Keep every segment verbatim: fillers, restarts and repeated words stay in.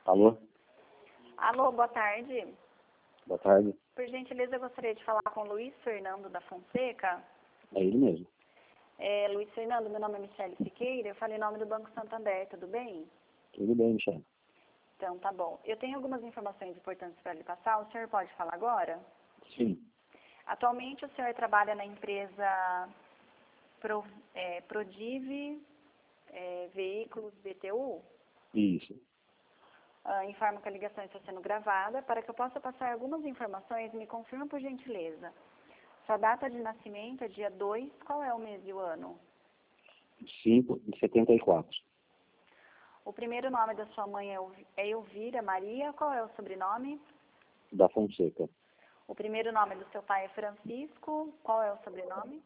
Alô? Alô, boa tarde. Boa tarde. Por gentileza, eu gostaria de falar com o Luiz Fernando da Fonseca. É ele mesmo. É, Luiz Fernando, meu nome é Michele Siqueira, eu falei em nome do Banco Santander, tudo bem? Tudo bem, Michele. Então, tá bom. Eu tenho algumas informações importantes para lhe passar, o senhor pode falar agora? Sim. Atualmente, o senhor trabalha na empresa Pro, é, Prodive é, Veículos B T U? Isso. Ah, informo que a ligação está sendo gravada. Para que eu possa passar algumas informações, me confirma por gentileza. Sua data de nascimento é dia dois, qual é o mês e o ano? cinco de setenta e quatro. O primeiro nome da sua mãe é Elvi- é Elvira Maria, qual é o sobrenome? Da Fonseca. O primeiro nome do seu pai é Francisco, qual é o sobrenome?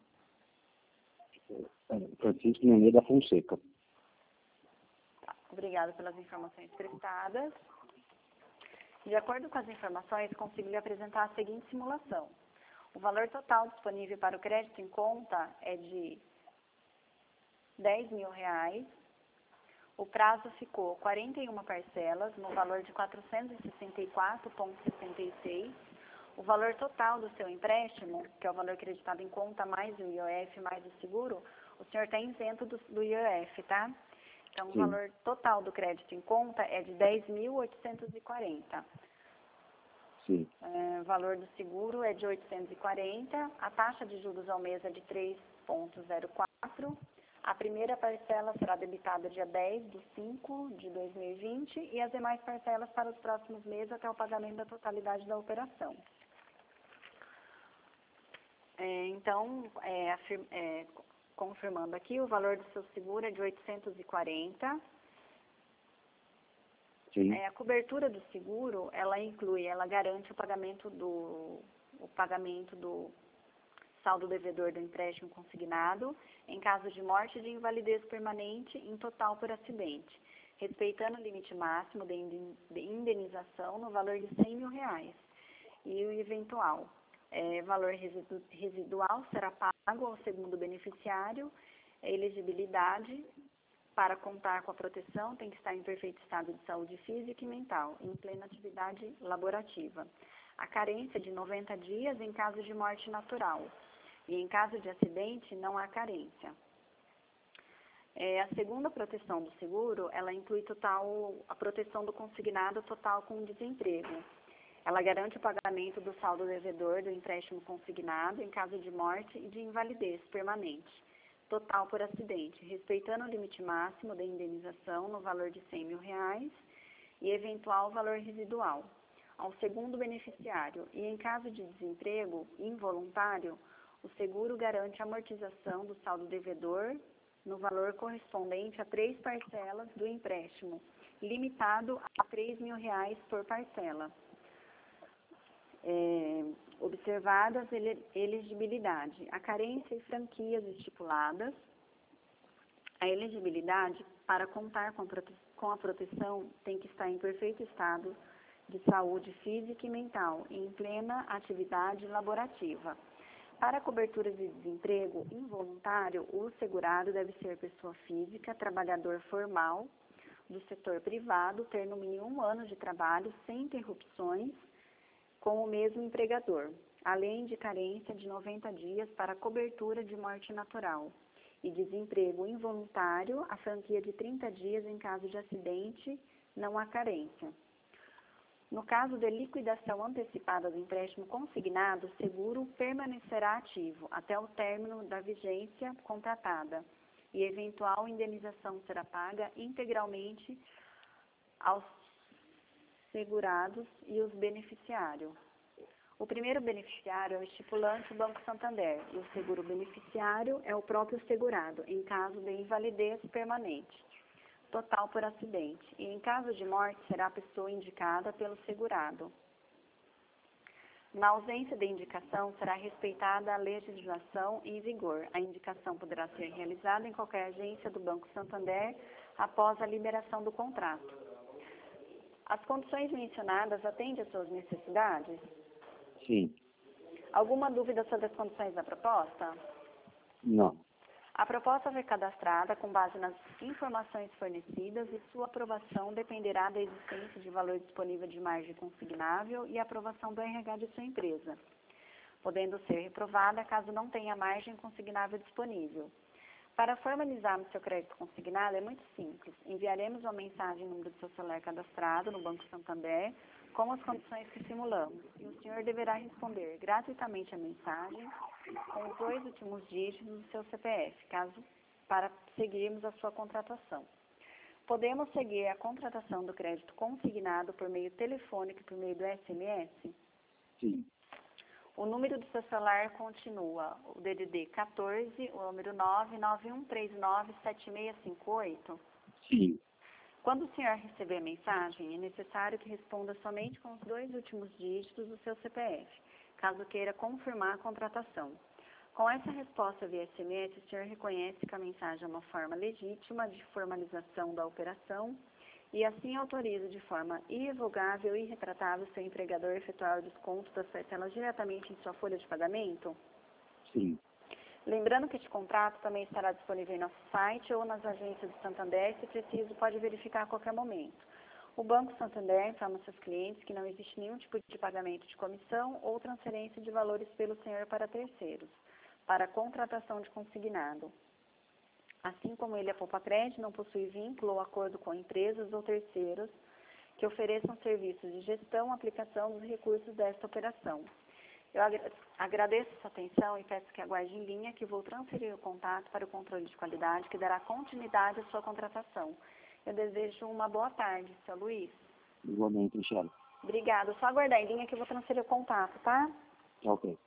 É, Francisco Nenê da Fonseca. Tá, obrigada pelas informações prestadas. De acordo com as informações, consigo lhe apresentar a seguinte simulação. O valor total disponível para o crédito em conta é de dez mil reais. O prazo ficou quarenta e uma parcelas, no valor de quatrocentos e sessenta e quatro vírgula sessenta e seis. O valor total do seu empréstimo, que é o valor creditado em conta mais o I O F mais o seguro, o senhor está isento do, do I O F, tá? Então, o Sim. valor total do crédito em conta é de dez mil oitocentos e quarenta. Sim. É, o valor do seguro é de oitocentos e quarenta, a taxa de juros ao mês é de três vírgula zero quatro, a primeira parcela será debitada dia dez de cinco de dois mil e vinte e as demais parcelas para os próximos meses até o pagamento da totalidade da operação. É, então, é, afir, é, confirmando aqui, o valor do seu seguro é de oitocentos e quarenta. Sim. É, a cobertura do seguro, ela inclui, ela garante o pagamento do, o pagamento do saldo devedor do empréstimo consignado em caso de morte e de invalidez permanente em total por acidente, respeitando o limite máximo de indenização no valor de cem mil reais. E o eventual é, valor residu, residual será pago ao segundo beneficiário. A elegibilidade para contar com a proteção tem que estar em perfeito estado de saúde física e mental, em plena atividade laborativa. A carência de noventa dias em caso de morte natural. E em caso de acidente, não há carência. É, a segunda proteção do seguro, ela inclui total, a proteção do consignado total com desemprego. Ela garante o pagamento do saldo devedor do empréstimo consignado em caso de morte e de invalidez permanente, total por acidente, respeitando o limite máximo da indenização no valor de cem mil reais e eventual valor residual ao segundo beneficiário. E em caso de desemprego involuntário, o seguro garante a amortização do saldo devedor no valor correspondente a três parcelas do empréstimo, limitado a três mil reais por parcela. É, observadas ele, elegibilidade, a carência e franquias estipuladas. A elegibilidade para contar com, prote, com a proteção tem que estar em perfeito estado de saúde física e mental, em plena atividade laborativa. Para a cobertura de desemprego involuntário, o segurado deve ser pessoa física, trabalhador formal do setor privado, ter no mínimo um ano de trabalho sem interrupções com o mesmo empregador, além de carência de noventa dias para cobertura de morte natural e desemprego involuntário, a franquia de trinta dias em caso de acidente, não há carência. No caso de liquidação antecipada do empréstimo consignado, o seguro permanecerá ativo até o término da vigência contratada e eventual indenização será paga integralmente aos segurados e os beneficiários. O primeiro beneficiário é o estipulante do Banco Santander e o seguro beneficiário é o próprio segurado, em caso de invalidez permanente, total por acidente. E em caso de morte, será a pessoa indicada pelo segurado. Na ausência de indicação, será respeitada a legislação em vigor. A indicação poderá ser realizada em qualquer agência do Banco Santander após a liberação do contrato. As condições mencionadas atendem às suas necessidades? Sim. Alguma dúvida sobre as condições da proposta? Não. A proposta foi cadastrada com base nas informações fornecidas e sua aprovação dependerá da existência de valor disponível de margem consignável e aprovação do R H de sua empresa, podendo ser reprovada caso não tenha margem consignável disponível. Para formalizarmos seu crédito consignado é muito simples. Enviaremos uma mensagem no número do seu celular cadastrado no Banco Santander com as condições que simulamos e o senhor deverá responder gratuitamente a mensagem com os dois últimos dígitos do seu C P F, caso para seguirmos a sua contratação. Podemos seguir a contratação do crédito consignado por meio telefônico e por meio do S M S? Sim. O número do seu celular continua o D D D quatorze, o número nove nove um três nove sete seis cinco oito? Sim. Quando o senhor receber a mensagem, é necessário que responda somente com os dois últimos dígitos do seu C P F, caso queira confirmar a contratação. Com essa resposta via S M S, o senhor reconhece que a mensagem é uma forma legítima de formalização da operação e assim autoriza de forma irrevogável e irretratável seu empregador a efetuar o desconto das parcelas diretamente em sua folha de pagamento? Sim. Lembrando que este contrato também estará disponível em nosso site ou nas agências do Santander, se preciso, pode verificar a qualquer momento. O Banco Santander informa seus clientes que não existe nenhum tipo de pagamento de comissão ou transferência de valores pelo senhor para terceiros, para contratação de consignado. Assim como ele, a Poupa Crédito não possui vínculo ou acordo com empresas ou terceiros que ofereçam serviços de gestão, aplicação dos recursos desta operação. Eu agradeço a sua atenção e peço que aguarde em linha que vou transferir o contato para o controle de qualidade que dará continuidade à sua contratação. Eu desejo uma boa tarde, seu Luiz. Igualmente, Michele. Obrigada. Só aguardar em linha que eu vou transferir o contato, tá? Ok.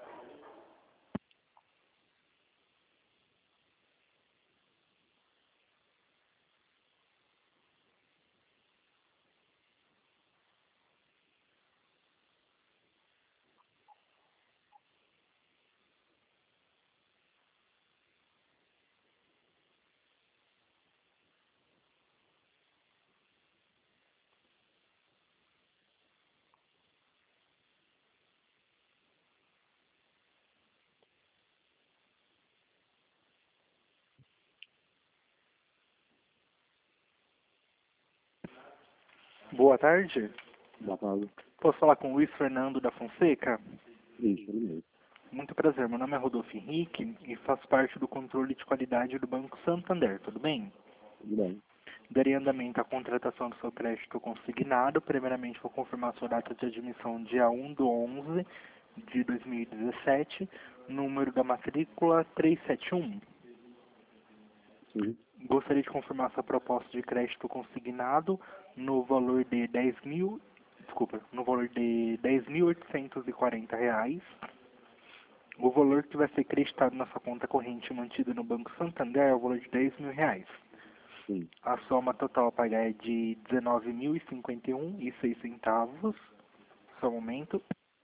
Boa tarde. Boa tarde. Posso falar com o Luiz Fernando da Fonseca? Isso, ele mesmo. Muito prazer, meu nome é Rodolfo Henrique e faço parte do controle de qualidade do Banco Santander, tudo bem? Tudo bem. Darei andamento à contratação do seu crédito consignado. Primeiramente, vou confirmar sua data de admissão dia um de onze de dois mil e dezessete, número da matrícula trezentos e setenta e um. Sim. Gostaria de confirmar sua proposta de crédito consignado no valor de dez mil, desculpa, no valor de dez mil oitocentos e quarenta reais. O valor que vai ser creditado na sua conta corrente mantida no Banco Santander é o valor de dez mil reais. Sim. A soma total a pagar é de dezenove mil e cinquenta e um e seis centavos. Só um momento.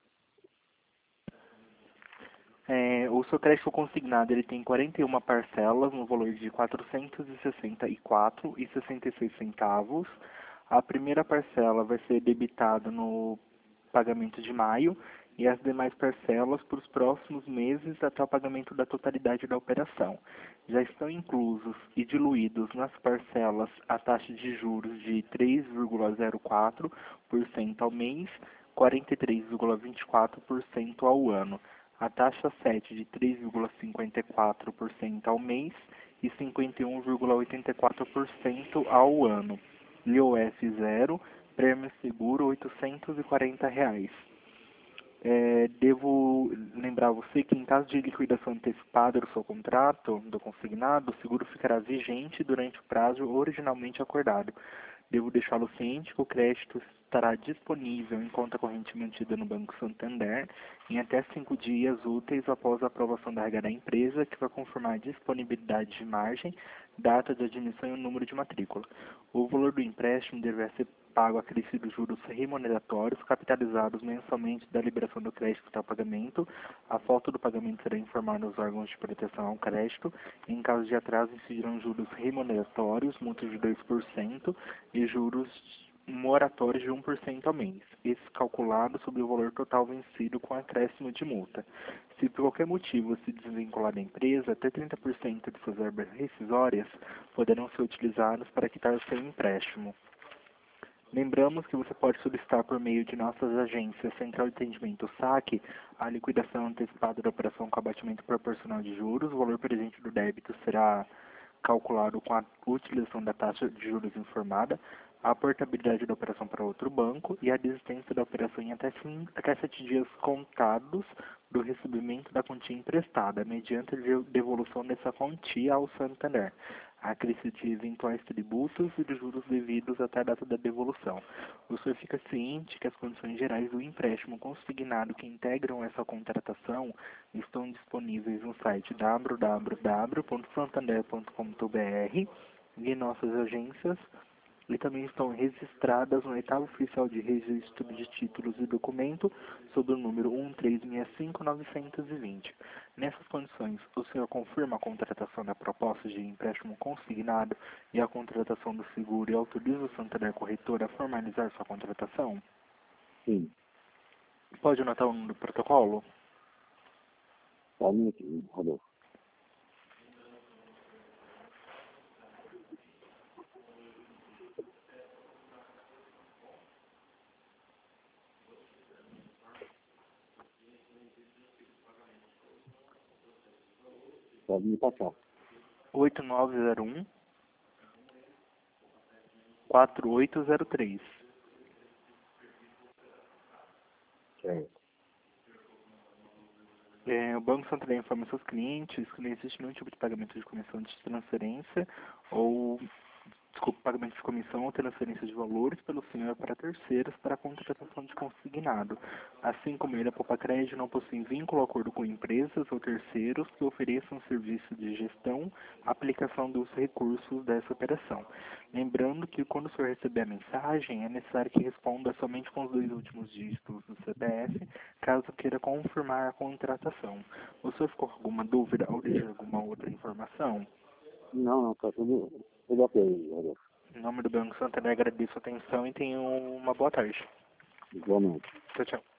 É, o seu crédito consignado ele tem quarenta e uma parcelas no valor de quatrocentos e sessenta e quatro reais e sessenta e seis centavos. A primeira parcela vai ser debitada no pagamento de maio e as demais parcelas para os próximos meses até o pagamento da totalidade da operação. Já estão inclusos e diluídos nas parcelas a taxa de juros de três vírgula zero quatro por cento ao mês, quarenta e três vírgula vinte e quatro por cento ao ano. A taxa sete de três vírgula cinquenta e quatro por cento ao mês e cinquenta e um vírgula oitenta e quatro por cento ao ano. I O F zero, prêmio seguro oitocentos e quarenta reais. É, devo lembrar você que em caso de liquidação antecipada do seu contrato, do consignado, o seguro ficará vigente durante o prazo originalmente acordado. Devo deixá-lo ciente que o crédito estará disponível em conta corrente mantida no Banco Santander em até cinco dias úteis após a aprovação da regra da empresa, que vai confirmar a disponibilidade de margem, data de admissão e o número de matrícula. O valor do empréstimo deverá ser pago acrescidos juros remuneratórios capitalizados mensalmente da liberação do crédito até o pagamento. A falta do pagamento será informada aos órgãos de proteção ao crédito. Em caso de atraso, incidirão juros remuneratórios, multas de dois por cento e juros moratórios de um por cento ao mês, esse calculado sobre o valor total vencido com acréscimo de multa. Se por qualquer motivo se desvincular da empresa, até trinta por cento de suas verbas rescisórias poderão ser utilizadas para quitar o seu empréstimo. Lembramos que você pode solicitar por meio de nossas agências Central de Atendimento SAC a liquidação antecipada da operação com abatimento proporcional de juros. O valor presente do débito será calculado com a utilização da taxa de juros informada, a portabilidade da operação para outro banco e a desistência da operação em até, sim, até sete dias contados do recebimento da quantia emprestada, mediante a devolução dessa quantia ao Santander, a crise de eventuais tributos e dos juros devidos até a data da devolução. O senhor fica ciente que as condições gerais do empréstimo consignado que integram essa contratação estão disponíveis no site w w w ponto santander ponto com ponto b r e em nossas agências, e também estão registradas no oitavo oficial de registro de títulos e documento sob o número um três seis cinco nove dois zero. Nessas condições, o senhor confirma a contratação da proposta de empréstimo consignado e a contratação do seguro e autoriza o Santander Corretora a formalizar sua contratação? Sim. Pode anotar o número do protocolo? Só um minutinho, Rodolfo. Pode me passar. oito nove zero um, quatro oito zero três. Certo. É, o Banco Santander informa seus clientes que não existe nenhum tipo de pagamento de comissão de transferência ou, desculpa, pagamento de comissão ou transferência de valores pelo senhor para terceiros para a contratação de consignado. Assim como ele, a Poupa Crédito não possui vínculo ou acordo com empresas ou terceiros que ofereçam serviço de gestão, aplicação dos recursos dessa operação. Lembrando que quando o senhor receber a mensagem, é necessário que responda somente com os dois últimos dígitos do C P F, caso queira confirmar a contratação. O senhor ficou com alguma dúvida ou deseja alguma outra informação? Não, não, tá tudo, tudo ok, Rodolfo. Em nome do Banco Santander, agradeço a atenção e tenha uma boa tarde. Igualmente. Tchau, tchau.